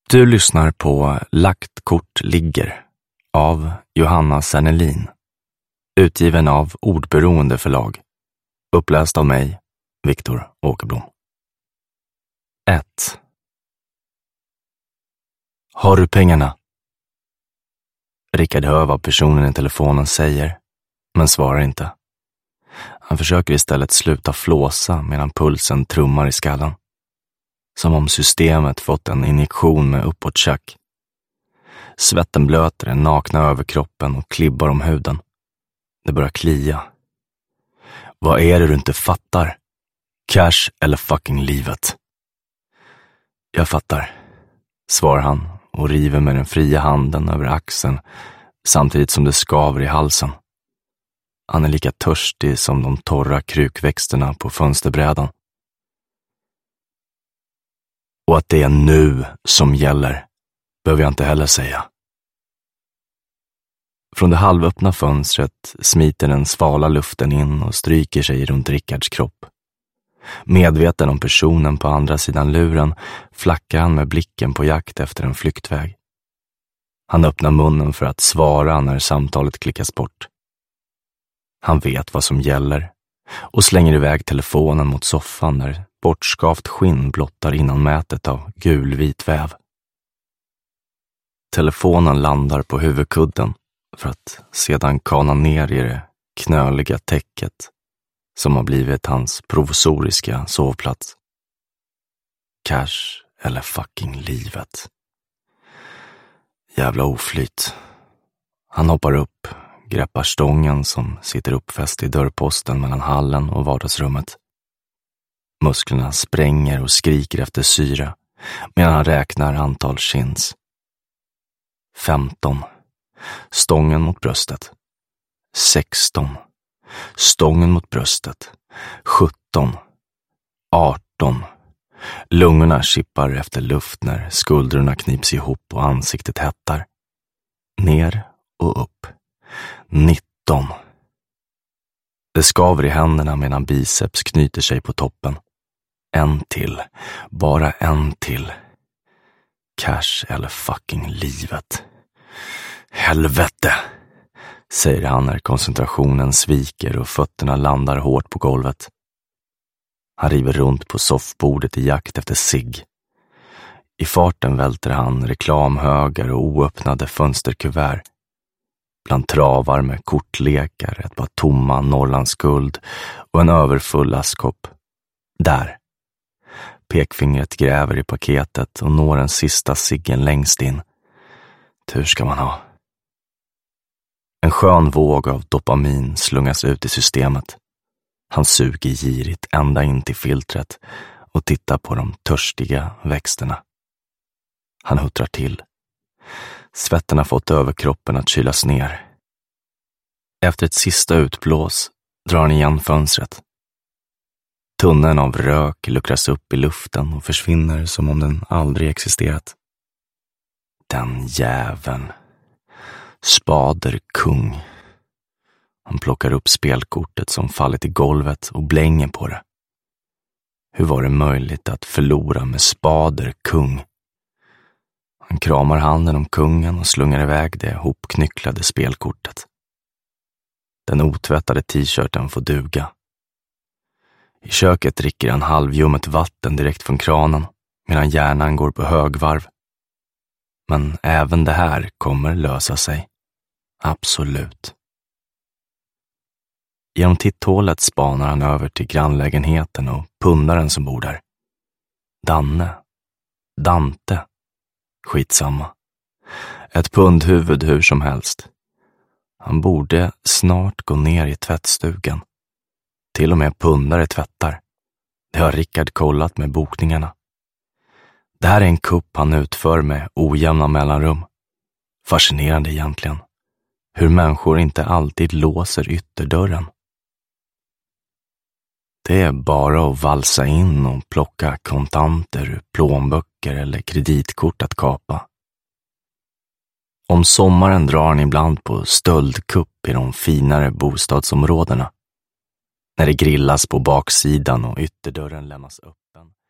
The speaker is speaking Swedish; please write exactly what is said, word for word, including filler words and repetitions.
Du lyssnar på Lagt kort ligger av Johanna Sernelin, utgiven av Ordberoende förlag, uppläst av mig, Viktor Åkerblom. ett. Har du pengarna? Rickard hör vad personen i telefonen säger, men svarar inte. Han försöker istället sluta flåsa medan pulsen trummar i skallen. Som om systemet fått en injektion med uppåttjack. Svetten blöter den nakna överkroppen och klibbar om huden. Det börjar klia. Vad är det du inte fattar? Cash eller fucking livet? Jag fattar, svarar han och river med den fria handen över axeln samtidigt som det skaver i halsen. Han är lika törstig som de torra krukväxterna på fönsterbrädan. Och att det är nu som gäller behöver jag inte heller säga. Från det halvöppna fönstret smiter den svala luften in och stryker sig runt Rickards kropp. Medveten om personen på andra sidan luren flackar han med blicken på jakt efter en flyktväg. Han öppnar munnen för att svara när samtalet klickas bort. Han vet vad som gäller och slänger iväg telefonen mot soffan där bortskavt skinn blottar innanmätet av gulvit väv. Telefonen landar på huvudkudden för att sedan kana ner i det knöliga täcket som har blivit hans provisoriska sovplats. Cash eller fucking livet. Jävla oflyt. Han hoppar upp, greppar stången som sitter uppfäst i dörrposten mellan hallen och vardagsrummet. Musklerna spränger och skriker efter syre medan han räknar antal chins. femton. Stången mot bröstet. sexton. Stången mot bröstet. sjutton. arton. Lungorna kippar efter luft när skuldrorna knips ihop och ansiktet hettar. Ner och upp. nitton. Det skaver i händerna medan biceps knyter sig på toppen. En till. Bara en till. Cash eller fucking livet. Helvete, säger han när koncentrationen sviker och fötterna landar hårt på golvet. Han river runt på soffbordet i jakt efter cigg. I farten välter han reklamhögar och oöppnade fönsterkuvert. Bland travar med kortlekar, ett par tomma Norrlandsguld och en överfull askkopp. Där. Pekfingret gräver i paketet och når den sista ciggen längst in. Tur ska man ha. En skön våg av dopamin slungas ut i systemet. Han suger girigt ända in till filtret och tittar på de törstiga växterna. Han huttrar till. Svetten har fått överkroppen att kylas ner. Efter ett sista utblås drar han igen fönstret. Tunneln av rök luckras upp i luften och försvinner som om den aldrig existerat. Den jäveln. Spader kung. Han plockar upp spelkortet som fallit i golvet och blänger på det. Hur var det möjligt att förlora med spader kung? Han kramar handen om kungen och slungar iväg det hopknycklade spelkortet. Den otvättade t-shirten får duga. I köket dricker han halvljummet vatten direkt från kranen medan hjärnan går på högvarv. Men även det här kommer lösa sig. Absolut. Genom titthålet spanar han över till grannlägenheten och pundaren som bor där. Danne. Dante. Skitsamma. Ett pundhuvud hur som helst. Han borde snart gå ner i tvättstugan. Till och med pundare tvättar. Det har Rickard kollat med bokningarna. Det här är en kupp han utför med ojämna mellanrum. Fascinerande egentligen. Hur människor inte alltid låser ytterdörren. Det är bara att valsa in och plocka kontanter, plånböcker eller kreditkort att kapa. Om sommaren drar han ibland på stöldkupp i de finare bostadsområdena. När det grillas på baksidan och ytterdörren lämnas öppen